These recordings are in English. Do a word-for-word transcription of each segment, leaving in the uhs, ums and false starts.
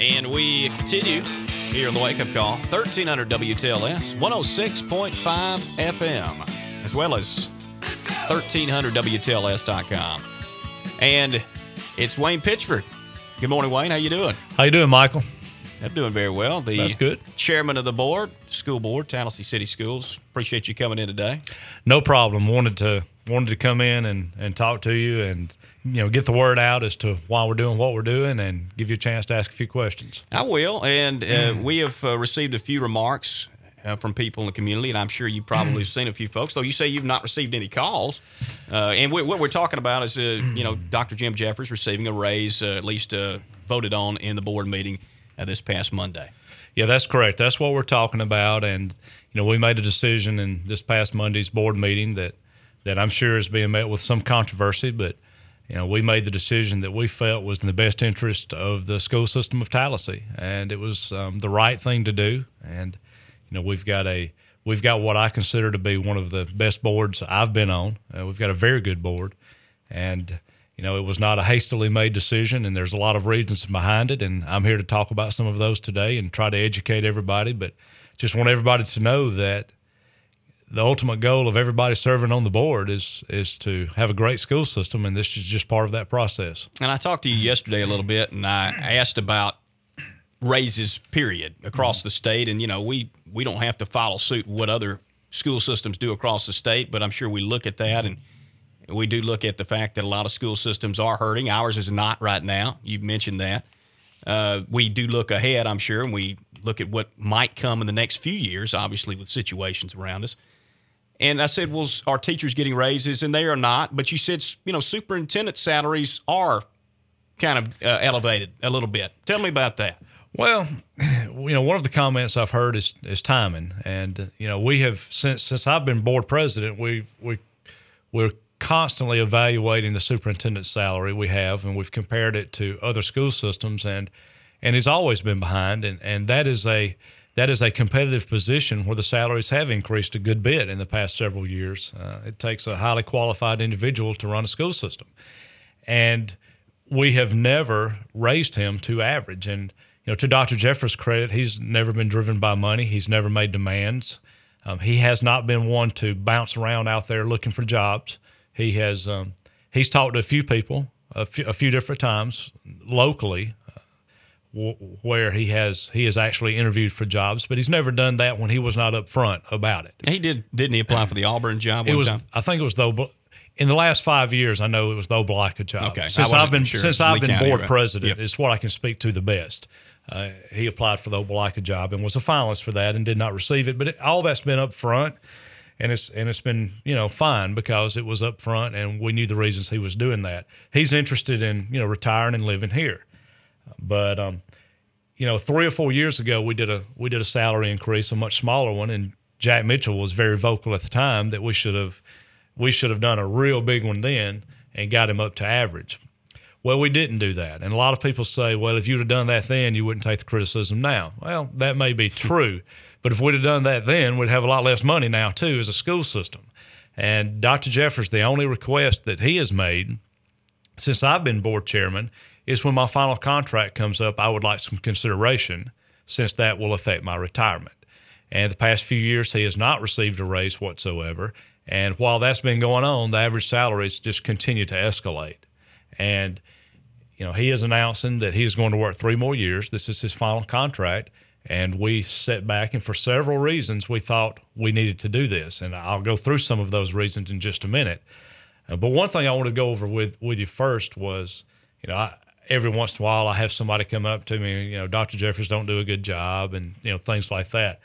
And we continue here on the Wake Up Call, thirteen hundred W T L S, one oh six point five F M, as well as thirteen hundred W T L S dot com. And it's Wayne Pitchford. Good morning, Wayne. How you doing? How you doing, Michael? I'm doing very well. The That's good. Chairman of the board, school board, Tallahassee City Schools. Appreciate you coming in today. No problem. Wanted to wanted to come in and, and talk to you and you know get the word out as to why we're doing what we're doing and give you a chance to ask a few questions. I will. And uh, we have uh, received a few remarks uh, from people in the community, and I'm sure you've probably seen a few folks, though you say you've not received any calls. Uh, and we, what we're talking about is, uh, you know, Doctor Jim Jeffers receiving a raise, uh, at least uh, voted on in the board meeting uh, this past Monday. Yeah, that's correct. That's what we're talking about. And, you know, we made a decision in this past Monday's board meeting that, that I'm sure is being met with some controversy, but, you know, we made the decision that we felt was in the best interest of the school system of Tallahassee. And it was um, the right thing to do. And, you know, we've got a we've got what I consider to be one of the best boards I've been on. Uh, we've got a very good board. And, you know, it was not a hastily made decision, and there's a lot of reasons behind it, and I'm here to talk about some of those today and try to educate everybody, but just want everybody to know that the ultimate goal of everybody serving on the board is is to have a great school system, and this is just part of that process. And I talked to you yesterday a little bit, and I asked about raises, period, across the state, and, you know, we, we don't have to follow suit what other school systems do across the state, but I'm sure we look at that, and we do look at the fact that a lot of school systems are hurting. Ours is not right now. You mentioned that. Uh, we do look ahead, I'm sure, and we look at what might come in the next few years, obviously, with situations around us. And I said, well, are teachers getting raises? And they are not. But you said, you know, superintendent salaries are kind of uh, elevated a little bit. Tell me about that. Well, you know, one of the comments I've heard is is timing. And, uh, you know, we have, since since I've been board president, we, we, we're constantly evaluating the superintendent's salary we have, and we've compared it to other school systems, and and it's always been behind, and, and that is a that is a competitive position where the salaries have increased a good bit in the past several years. Uh, it takes a highly qualified individual to run a school system, and we have never raised him to average. And you know, to Doctor Jeffers' credit, he's never been driven by money. He's never made demands. Um, he has not been one to bounce around out there looking for jobs. He has um, he's talked to a few people a few, a few different times locally uh, w- where he has he has actually interviewed for jobs, but he's never done that when he was not up front about it. He did, didn't he apply for the Auburn job? It one was time? I think it was though in the last five years I know it was the Oblaca job. Okay, since I've I've been sure. since I've Lee been County, board right? president, Yep. is what I can speak to the best. Uh, he applied for the Oblaca job and was a finalist for that and did not receive it, but it, all that's been up front. And it's and it's been, you know, fine because it was up front and we knew the reasons he was doing that. He's interested in, you know, retiring and living here. But, um, you know, three or four years ago, we did a we did a salary increase, a much smaller one. And Jack Mitchell was very vocal at the time that we should have we should have done a real big one then and got him up to average. Well, we didn't do that. And a lot of people say, well, if you'd have done that then, you wouldn't take the criticism now. Well, that may be true. But if we'd have done that then, we'd have a lot less money now, too, as a school system. And Doctor Jeffers, the only request that he has made since I've been board chairman is when my final contract comes up, I would like some consideration since that will affect my retirement. And the past few years, he has not received a raise whatsoever. And while that's been going on, the average salaries just continue to escalate. And, you know, he is announcing that he is going to work three more years. This is his final contract. And we sat back, and for several reasons, we thought we needed to do this. And I'll go through some of those reasons in just a minute. Uh, but one thing I want to go over with, with you first was, you know, I, every once in a while I have somebody come up to me, you know, Doctor Jeffers don't do a good job and, you know, things like that.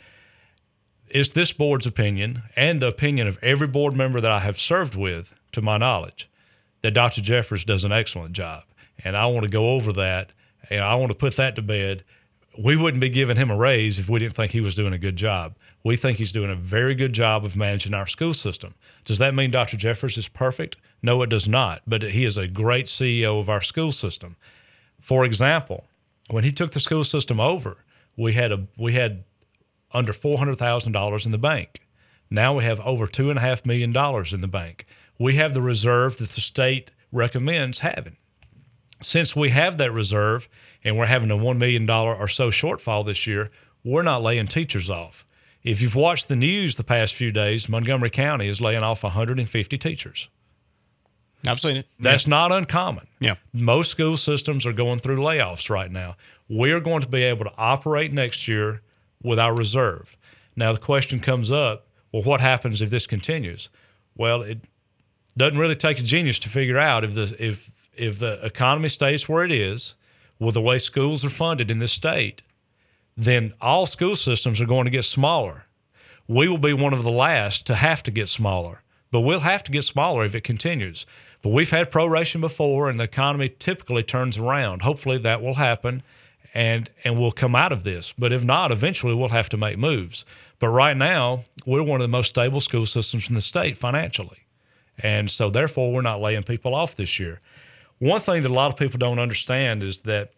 It's this board's opinion and the opinion of every board member that I have served with, to my knowledge, that Doctor Jeffers does an excellent job. And I want to go over that, and I want to put that to bed. We wouldn't be giving him a raise if we didn't think he was doing a good job. We think he's doing a very good job of managing our school system. Does that mean Doctor Jeffers is perfect? No, it does not. But he is a great C E O of our school system. For example, when he took the school system over, we had a we had under four hundred thousand dollars in the bank. Now we have over two and a half million dollars in the bank. We have the reserve that the state recommends having. since we have that reserve and we're having a one million dollars or so shortfall this year, we're not laying teachers off. If you've watched the news the past few days, Montgomery County is laying off one hundred fifty teachers. I've seen it. That's yeah. not uncommon. Yeah. Most school systems are going through layoffs right now. We're going to be able to operate next year with our reserve. Now, the question comes up, well, what happens if this continues? Well, it doesn't really take a genius to figure out if the if if the economy stays where it is, with the way schools are funded in this state, then all school systems are going to get smaller. We will be one of the last to have to get smaller, but we'll have to get smaller if it continues. But we've had proration before, and the economy typically turns around. Hopefully that will happen, and and we'll come out of this. But if not, eventually we'll have to make moves. But right now, we're one of the most stable school systems in the state financially. And so therefore, we're not laying people off this year. One thing that a lot of people don't understand is that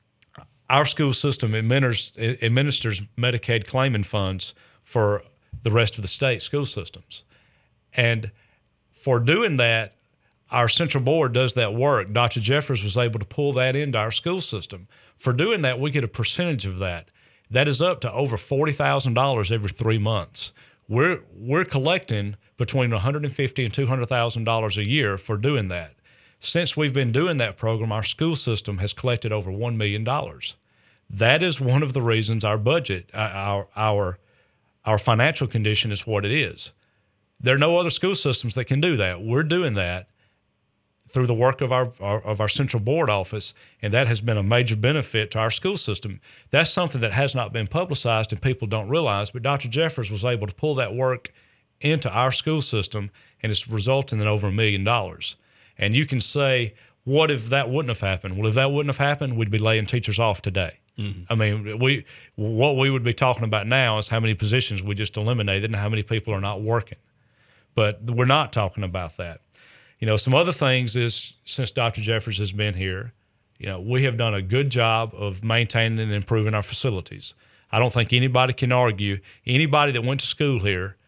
our school system administers, administers Medicaid claiming funds for the rest of the state school systems. And for doing that, our central board does that work. Doctor Jeffers was able to pull that into our school system. For doing that, we get a percentage of that. That is up to over forty thousand dollars every three months. We're we're collecting between one hundred fifty thousand dollars and two hundred thousand dollars a year for doing that. Since we've been doing that program, our school system has collected over one million dollars. That is one of the reasons our budget, our our our financial condition is what it is. There are no other school systems that can do that. We're doing that through the work of our, our of our central board office, and that has been a major benefit to our school system. That's something that has not been publicized and people don't realize, but Doctor Jeffers was able to pull that work into our school system, and it's resulting in over a million dollars. And you can say, what if that wouldn't have happened? Well, if that wouldn't have happened, we'd be laying teachers off today. Mm-hmm. I mean, we what we would be talking about now is how many positions we just eliminated and how many people are not working. But we're not talking about that. You know, some other things is, since Doctor Jeffers has been here, you know, we have done a good job of maintaining and improving our facilities. I don't think anybody can argue. Anybody that went to school here,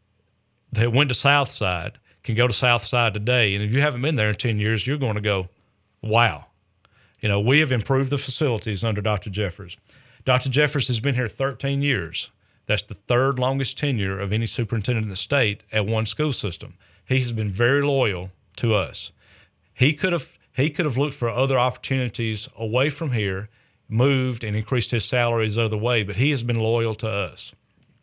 that went to Southside, can go to Southside today. And if you haven't been there in ten years, you're going to go, wow. You know, we have improved the facilities under Doctor Jeffers. Doctor Jeffers has been here thirteen years. That's the third longest tenure of any superintendent in the state at one school system. He has been very loyal to us. He could have he could have looked for other opportunities away from here, moved and increased his salaries other way, but he has been loyal to us.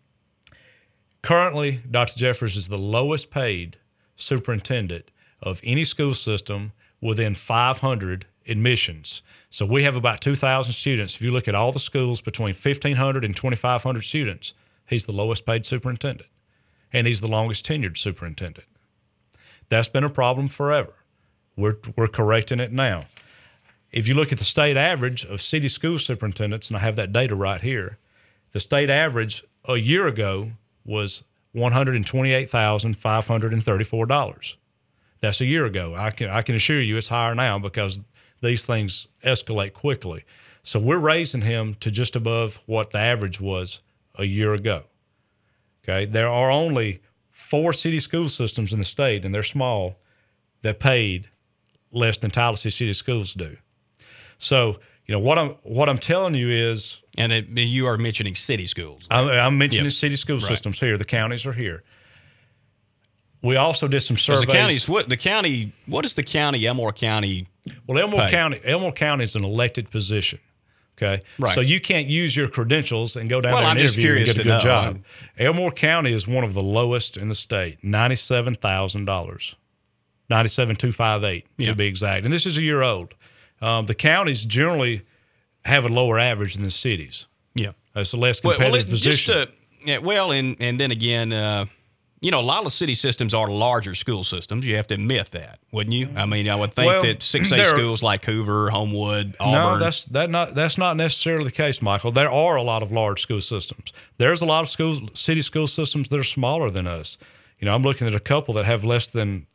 Currently, Doctor Jeffers is the lowest paid superintendent of any school system within five hundred admissions. So we have about two thousand students. If you look at all the schools between fifteen hundred and twenty-five hundred students, he's the lowest paid superintendent, and he's the longest tenured superintendent. That's been a problem forever. We're we're correcting it now. If you look at the state average of city school superintendents, and I have that data right here, the state average a year ago was one hundred twenty-eight thousand five hundred thirty-four dollars. That's a year ago. I can I can assure you it's higher now because these things escalate quickly. So we're raising him to just above what the average was a year ago. Okay, there are only four city school systems in the state, and they're small, that paid less than Tallahassee City Schools do. So, you know, what I'm what I'm telling you is, and it, you are mentioning city schools. I'm, I'm mentioning yep. city school right. systems here. The counties are here. We also did some surveys. The counties, what the county? What is the county? Elmore County. Well, Elmore pay? County. Elmore County is an elected position. Okay, right. So you can't use your credentials and go down well, there and I'm interview and get a good know. job. I'm... Elmore County is one of the lowest in the state, ninety-seven thousand dollars, ninety-seven thousand two hundred fifty-eight yeah. to be exact. And this is a year old. Um, the counties generally have a lower average than the cities. Yeah, it's a less competitive well, well, position. Just to, yeah, well, and and then again. Uh, You know, a lot of city systems are larger school systems. You have to admit that, wouldn't you? I mean, I would think well, that six A schools like Hoover, Homewood, Auburn. No, that's that not that's not necessarily the case, Michael. There are a lot of large school systems. There's a lot of schools, city school systems that are smaller than us. You know, I'm looking at a couple that have less than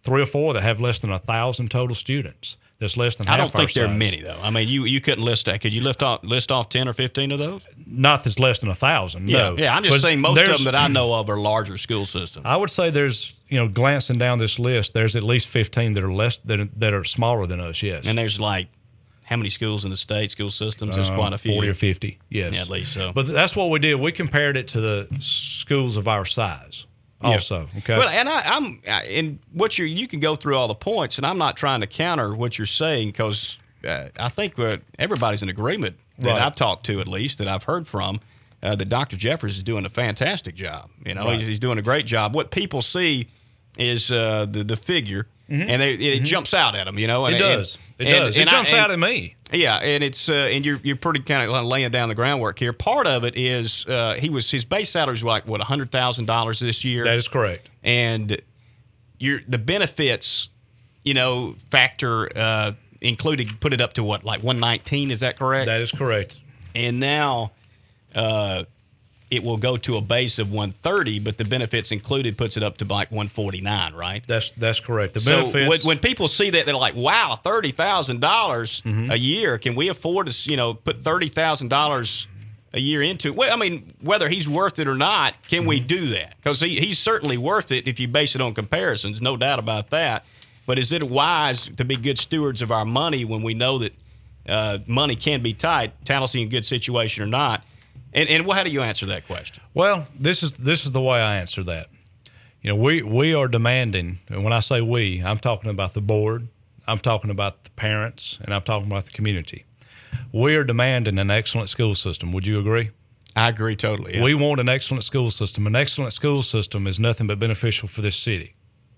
three or four that have less than a thousand total students. That's less than half I don't think there are size. many, though. I mean, you, you couldn't list that. Could you list off, list off ten or fifteen of those? Not that's less than a thousand. Yeah, no. yeah. I'm just But saying most of there's- them that I know of are larger school systems. I would say there's, you know, glancing down this list, there's at least fifteen that are less that are, that are smaller than us. Yes, And there's like how many schools in the state? School systems? There's Uh, quite a few. forty or fifty. Yes, Yeah, at least so. But that's what we did. We compared it to the schools of our size. Yeah. Also, okay. Well, and I, I'm and what you you can go through all the points, and I'm not trying to counter what you're saying because uh, I think uh, everybody's in agreement that Right. I've talked to, at least that I've heard from, uh, that Doctor Jeffers is doing a fantastic job. You know, Right. he's, he's doing a great job. What people see is uh, the the figure, and they, it jumps out at them. You know, and it does. And, it and- does. and it I- jumps and- out at me. Yeah, and it's uh, and you're you're pretty kind of laying down the groundwork here. Part of it is uh, he was his base salary is like what a hundred thousand dollars this year. That is correct. And your the benefits, you know, factor uh, included put it up to what, like one nineteen? Is that correct? That is correct. And now uh, it will go to a base of one thirty, but the benefits included puts it up to like one forty-nine, right? That's that's correct. The So benefits. when, when people see that, they're like, "Wow, thirty thousand dollars Mm-hmm. a year! Can we afford to, you know, put thirty thousand dollars a year into it?" Well, I mean, whether he's worth it or not, can we Mm-hmm. do that? Because he, he's certainly worth it if you base it on comparisons, no doubt about that. But is it wise to be good stewards of our money when we know that uh, money can be tight, Tallahassee in a good situation or not? And and well, how do you answer that question? Well, this is this is the way I answer that. You know, we we are demanding, and when I say we, I'm talking about the board, I'm talking about the parents, and I'm talking about the community. We are demanding an excellent school system. Would you agree? I agree totally. Yeah. We want an excellent school system. An excellent school system is nothing but beneficial for this city.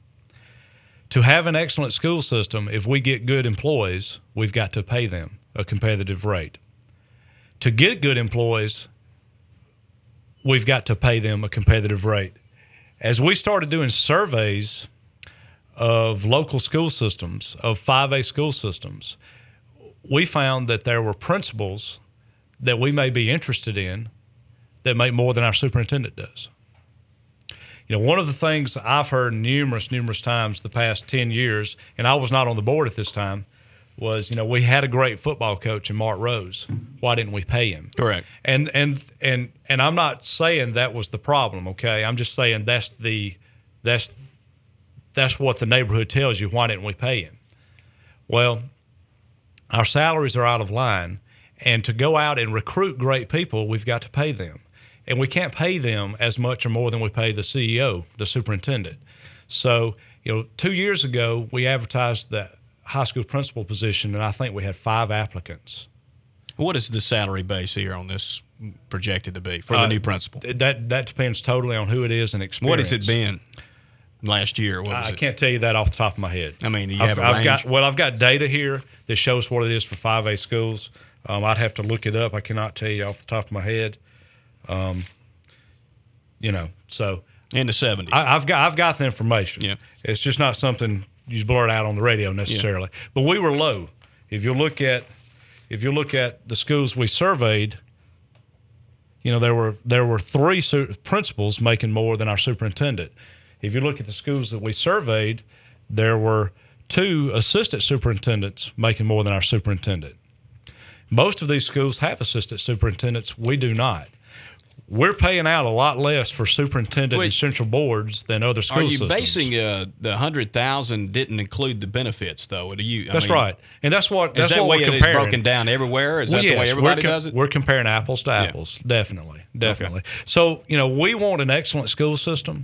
To have an excellent school system, if we get good employees, we've got to pay them a competitive rate. To get good employees, we've got to pay them a competitive rate. As we started doing surveys of local school systems, of five A school systems, we found that there were principals that we may be interested in that make more than our superintendent does. You know, one of the things I've heard numerous, numerous times the past ten years, and I was not on the board at this time, was, you know, we had a great football coach in Mark Rose. Why didn't we pay him? Correct. And and and and I'm not saying that was the problem, okay? I'm just saying that's the that's that's what the neighborhood tells you. Why didn't we pay him? Well, our salaries are out of line, and to go out and recruit great people, we've got to pay them. And we can't pay them as much or more than we pay the C E O, the superintendent. So, you know, two years ago, we advertised the high school principal position, and I think we had five applicants. What is the salary base here on this projected to be for the Uh, new principal? That that depends totally on who it is and experience. What has it been last year? What was I it? can't tell you that off the top of my head. I mean, do you I've, have a I've range? got well, I've got data here that shows what it is for five A schools. Um, I'd have to look it up. I cannot tell you off the top of my head. Um, you know, so In the seventies. I, I've got I've got the information. Yeah. It's just not something you blurt out on the radio necessarily. But we were low. If you look at if you look at the schools we surveyed, you know, there were there were three su- principals making more than our superintendent. If you look at the schools that we surveyed, there were two assistant superintendents making more than our superintendent. Most of these schools have assistant superintendents. We do not. We're paying out a lot less for superintendent Wait. and central boards than other school Are you systems. basing uh, the hundred thousand didn't include the benefits though? Do you? I That's mean, right, and that's what Is that's that what way we're it is comparing. broken down everywhere? Is Well, that the way yes, everybody we're com- does it? We're comparing apples to apples, definitely, definitely. So, you know, we want an excellent school system.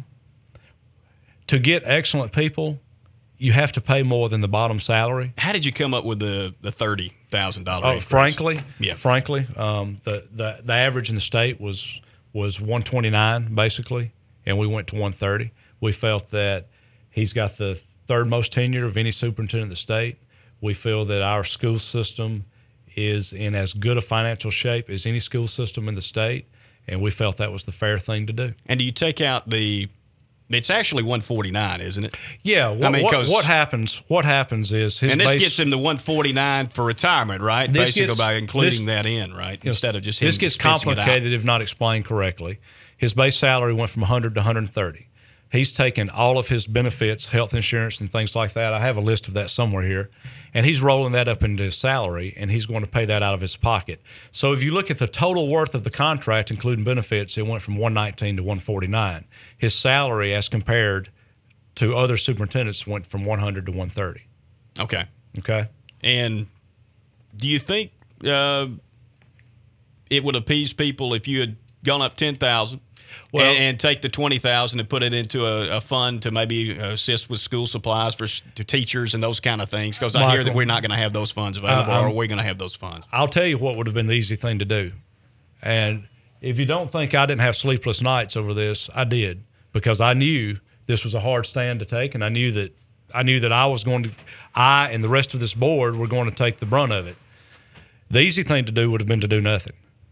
To get excellent people, you have to pay more than the bottom salary. How did you come up with the the thirty thousand Oh, dollars? frankly, Yeah. frankly, um, the, the the average in the state was was one twenty-nine basically, and we went to one thirty. We felt that he's got the third most tenure of any superintendent in the state. We feel that our school system is in as good a financial shape as any school system in the state, and we felt that was the fair thing to do. And do you take out the? It's actually one forty nine, isn't it? Yeah, what, I mean, what, 'cause- what happens? What happens is his And this base, gets him to one forty nine for retirement, right? This Basically, gets- by including this- that in, right? you know, Instead of just him this gets expensing it out. complicated if not explained correctly. His base salary went from one hundred to one thirty. he's taken all of his benefits, health insurance and things like that. I have a list of that somewhere here. And he's rolling that up into his salary, and he's going to pay that out of his pocket. So if you look at the total worth of the contract, including benefits, it went from one nineteen to one forty-nine. His salary, as compared to other superintendents, went from one hundred to one thirty. Okay. Okay. And do you think uh, it would appease people if you had gone up ten thousand well, and, and take the twenty thousand and put it into a, a fund to maybe assist with school supplies for to teachers and those kind of things? Because I hear that we're not going to have those funds available, uh, or are we going to have those funds? I'll tell you what would have been the easy thing to do. And if you don't think I didn't have sleepless nights over this, I did, because I knew this was a hard stand to take, and I knew that I knew that I was going to, I and the rest of this board were going to take the brunt of it. The easy thing to do would have been to do nothing.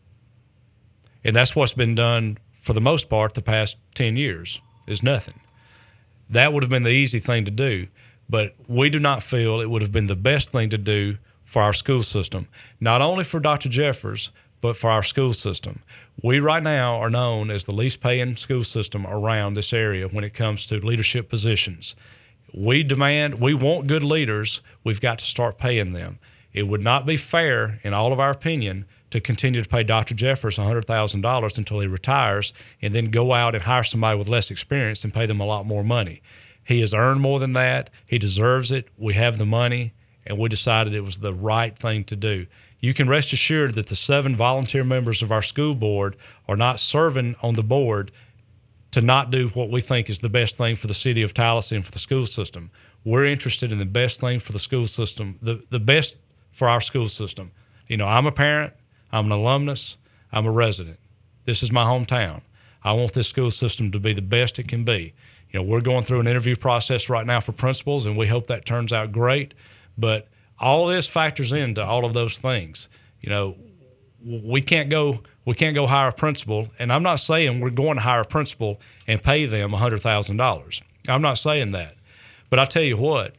And that's what's been done for the most part the past ten years, is nothing. That would have been the easy thing to do, but we do not feel it would have been the best thing to do for our school system, not only for Doctor Jeffers, but for our school system. We right now are known as the least paying school system around this area when it comes to leadership positions. We demand, we want good leaders. We've got to start paying them. It would not be fair, in all of our opinion, to continue to pay Doctor Jeffers one hundred thousand dollars until he retires and then go out and hire somebody with less experience and pay them a lot more money. He has earned more than that. He deserves it. We have the money, and we decided it was the right thing to do. You can rest assured that the seven volunteer members of our school board are not serving on the board to not do what we think is the best thing for the city of Tallahassee and for the school system. We're interested in the best thing for the school system, the, the best for our school system. You know, I'm a parent, I'm an alumnus, I'm a resident. This is my hometown. I want this school system to be the best it can be. You know, we're going through an interview process right now for principals, and we hope that turns out great. But all this factors into all of those things. You know, we can't go we can't go hire a principal, and I'm not saying we're going to hire a principal and pay them one hundred thousand dollars. I'm not saying that. But I tell you what,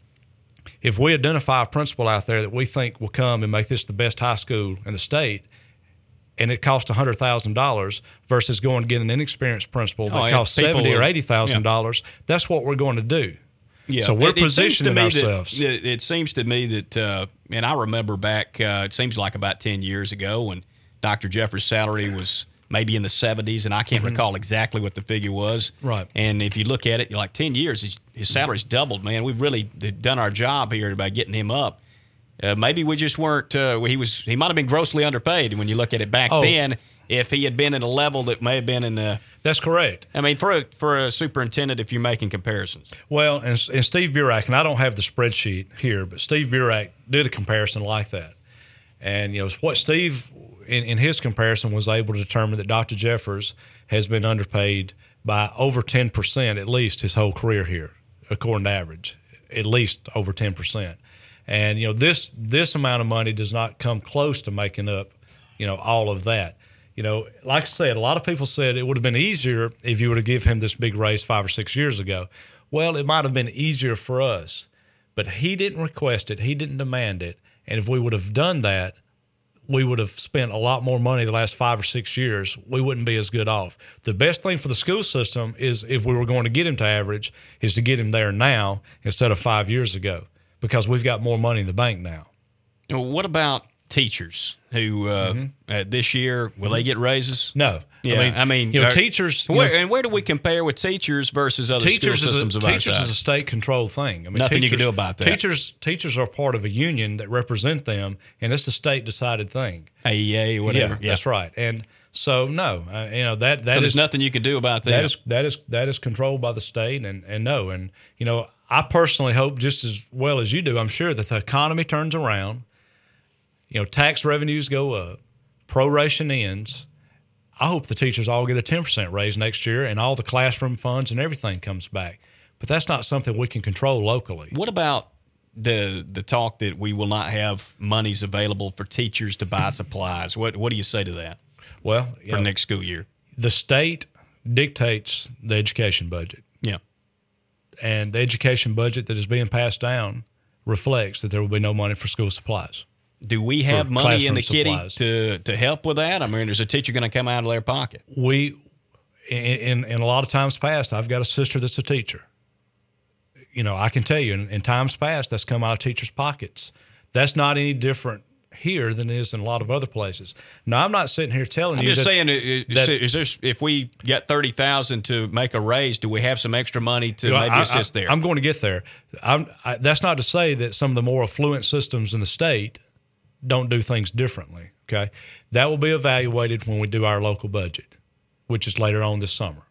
if we identify a principal out there that we think will come and make this the best high school in the state, and it costs one hundred thousand dollars versus going to get an inexperienced principal that oh, yeah, costs seventy thousand dollars or eighty thousand dollars, yeah. That's what we're going to do. Yeah. So we're it, positioning it ourselves. That, it, it seems to me that, uh, and I remember back, uh, it seems like about ten years ago when Doctor Jeffers' salary was maybe in the seventies, and I can't mm-hmm. recall exactly what the figure was. Right. And if you look at it, you're like ten years, his, his salary's doubled, man. We've really done our job here by getting him up. Uh, maybe we just weren't, uh, he was, he might have been grossly underpaid when you look at it back oh. then. If he had been at a level that may have been in the... That's correct. I mean, for a, for a superintendent, if you're making comparisons. Well, and, and Steve Burak, and I don't have the spreadsheet here, but Steve Burak did a comparison like that. And, you know, what Steve, in, in his comparison, was able to determine that Doctor Jeffers has been underpaid by over ten percent at least his whole career here, according to average, at least over ten percent. And, you know, this this amount of money does not come close to making up, you know, all of that. You know, like I said, a lot of people said it would have been easier if you were to give him this big raise five or six years ago. Well, it might have been easier for us, but he didn't request it. He didn't demand it. And if we would have done that, we would have spent a lot more money the last five or six years. We wouldn't be as good off. The best thing for the school system is, if we were going to get him to average, is to get him there now instead of five years ago, because we've got more money in the bank now. What about teachers who uh, mm-hmm. uh, this year, will they get raises? No. Yeah, I mean, I mean you know, teachers. Where, you know, and where do we compare with teachers versus other teachers school systems is a, of our Teachers side? is a state-controlled thing. I mean, Nothing teachers, you can do about that. Teachers, teachers are part of a union that represent them, and it's a state-decided thing. A E A, whatever. Yeah, yeah, that's right. And so, no, uh, you know that that so is there's nothing you can do about that. That is that is that is controlled by the state, and and no, and you know, I personally hope, just as well as you do, I'm sure, that the economy turns around. You know, tax revenues go up, proration ends. I hope the teachers all get a ten percent raise next year, and all the classroom funds and everything comes back. But that's not something we can control locally. What about the the talk that we will not have monies available for teachers to buy supplies? What what do you say to that? Well, for know, next school year, the state dictates the education budget. Yeah, and the education budget that is being passed down reflects that there will be no money for school supplies. Do we have money in the kitty to, to help with that? I mean, is a teacher going to come out of their pocket? We, in, in, in a lot of times past, I've got a sister that's a teacher. You know, I can tell you in, in times past, that's come out of teachers' pockets. That's not any different here than it is in a lot of other places. Now, I'm not sitting here telling I'm you just that, saying, is, that, is there, if we got thirty thousand to make a raise, do we have some extra money to you know, maybe I, assist I, there? I'm going to get there. I'm, I, that's not to say that some of the more affluent systems in the state don't do things differently, okay? That will be evaluated when we do our local budget, which is later on this summer.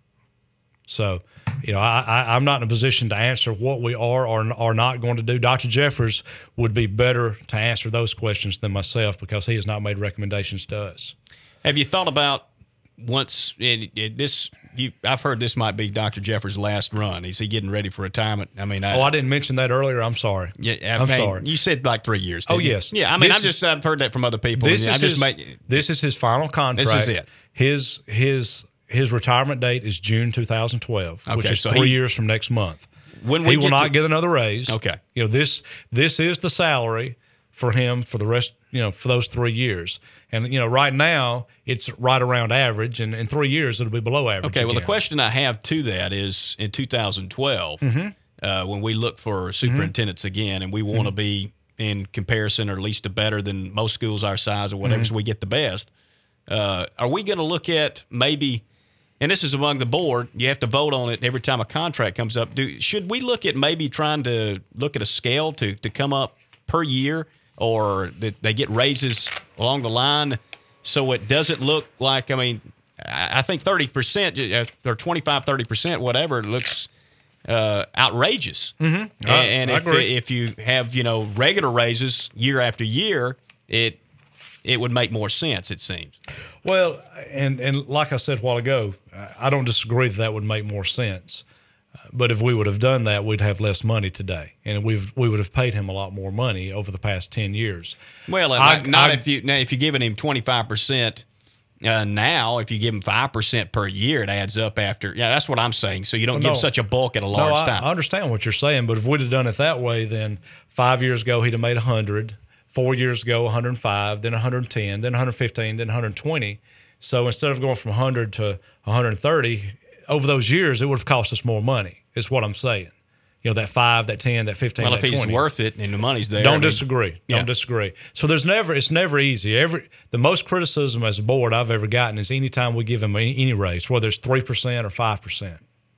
So, you know, I, I, I'm not in a position to answer what we are or are not going to do. Doctor Jeffers would be better to answer those questions than myself because he has not made recommendations to us. Have you thought about once it, it, this? You, I've heard this might be Doctor Jeffers' last run. Is he getting ready for retirement? I mean, I, oh, I didn't mention that earlier. I'm sorry. Yeah, I I'm mean, sorry. You said like three years. Oh, you? yes. Yeah, I mean, This I've is- just I've heard that from other people. This and is I just his, make, this is his final contract. This is it. His his his retirement date is June two thousand twelve, which Okay, is so three he- years from next month. when we He will get not to, get another raise. Okay. You know, this this is the salary for him for the rest, you know, for those three years. And, you know, right now it's right around average, and in three years it'll be below average. Okay, well, the again. question I have to that is in two thousand twelve, Mm-hmm. uh, when we look for superintendents again, and we want to be in comparison or at least better than most schools our size or whatever, Mm-hmm. so we get the best, uh, are we going to look at maybe, and this is among the board, you have to vote on it every time a contract comes up. Do Should we look at maybe trying to look at a scale to, to come up per year, or that they get raises along the line so it doesn't look like, I mean, I I think thirty percent or twenty-five, thirty percent, whatever, looks uh, outrageous. Mm-hmm. I- And I if, agree. if you have, you know, regular raises year after year, it it would make more sense, it seems. Well, and and like I said a while ago, I don't disagree that that would make more sense. But if we would have done that, we'd have less money today, and we've we would have paid him a lot more money over the past ten years. Well, uh, I- not, not I- if you now if you're giving him twenty-five percent uh, now. If you give him five percent per year, it adds up after. Yeah, that's what I'm saying. So you don't Well, give no. such a bulk at a large no, I, time. I understand what you're saying, but if we'd have done it that way, then five years ago he'd have made one hundred, four years ago one hundred five, then one hundred ten, then one hundred fifteen, then one hundred twenty. So instead of going from one hundred to one hundred thirty, over those years, it would have cost us more money, is what I'm saying. You know, that five, that ten, that fifteen, well, that if he's twenty. worth it and the money's there, Don't I mean, disagree. Don't yeah. disagree. So there's never, it's never easy. Every the most criticism as a board I've ever gotten is anytime we give him any, any raise, whether it's three percent or five percent.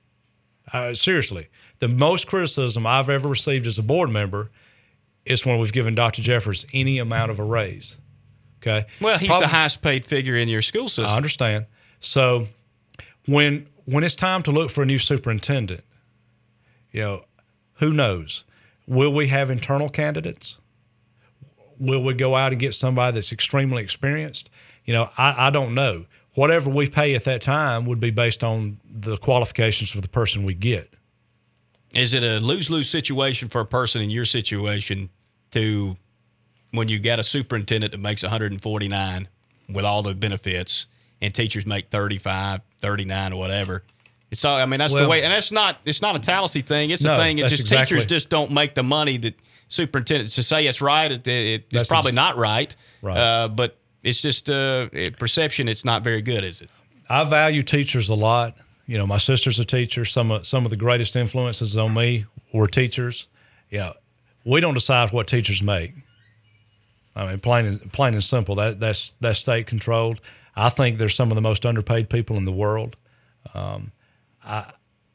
Uh, seriously, the most criticism I've ever received as a board member is when we've given Doctor Jeffers any amount of a raise. Okay. Well, he's Prob- the highest paid figure in your school system. I understand. So when when it's time to look for a new superintendent, you know, who knows? Will we have internal candidates? Will we go out and get somebody that's extremely experienced? You know, I, I don't know. Whatever we pay at that time would be based on the qualifications of the person we get. Is it a lose-lose situation for a person in your situation to when you got a superintendent that makes one hundred forty-nine with all the benefits and teachers make thirty-five, thirty-nine or whatever? It's all, I mean, that's Well- the way, and that's not, it's not a tallacy thing. It's No, a thing. It's that's just exactly- teachers just don't make the money that superintendents, to say it's right, it, it, it's That's probably ex- not right. Right. Uh, but it's just uh, it, perception. It's not very good, is it? I value teachers a lot. You know, my sister's a teacher. Some of some of the greatest influences on me were teachers. You know, we don't decide what teachers make. I mean, plain and plain and simple. That that's that's state controlled. I think they're some of the most underpaid people in the world. Um, I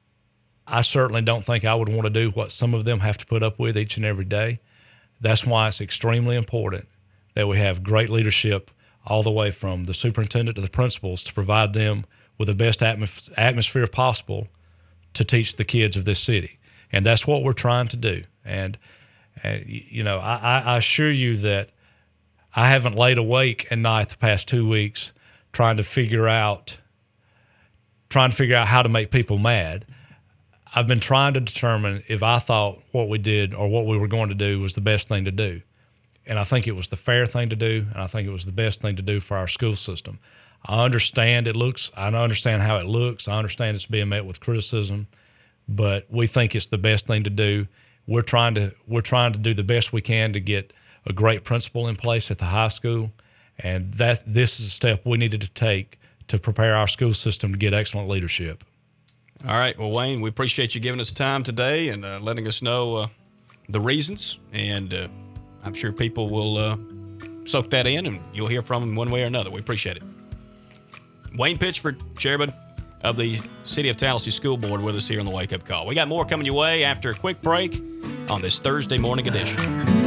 I certainly don't think I would want to do what some of them have to put up with each and every day. That's why it's extremely important that we have great leadership all the way from the superintendent to the principals to provide them with the best atmos- atmosphere possible to teach the kids of this city. And that's what we're trying to do. And, uh, you know, I, I, I assure you that I haven't laid awake at night the past two weeks trying to figure out, trying to figure out how to make people mad. I've been trying to determine if I thought what we did or what we were going to do was the best thing to do. And I think it was the fair thing to do, and I think it was the best thing to do for our school system. I understand it looks, I understand how it looks. I understand it's being met with criticism, but we think it's the best thing to do. We're trying to, we're trying to do the best we can to get a great principal in place at the high school. And that this is a step we needed to take to prepare our school system to get excellent leadership. All right. Well, Wayne, we appreciate you giving us time today and uh, letting us know uh, the reasons. And uh, I'm sure people will uh, soak that in, and you'll hear from them one way or another. We appreciate it. Wayne Pitchford, chairman of the City of Tallahassee School Board, with us here on the Wake Up Call. We got more coming your way after a quick break on this Thursday morning edition.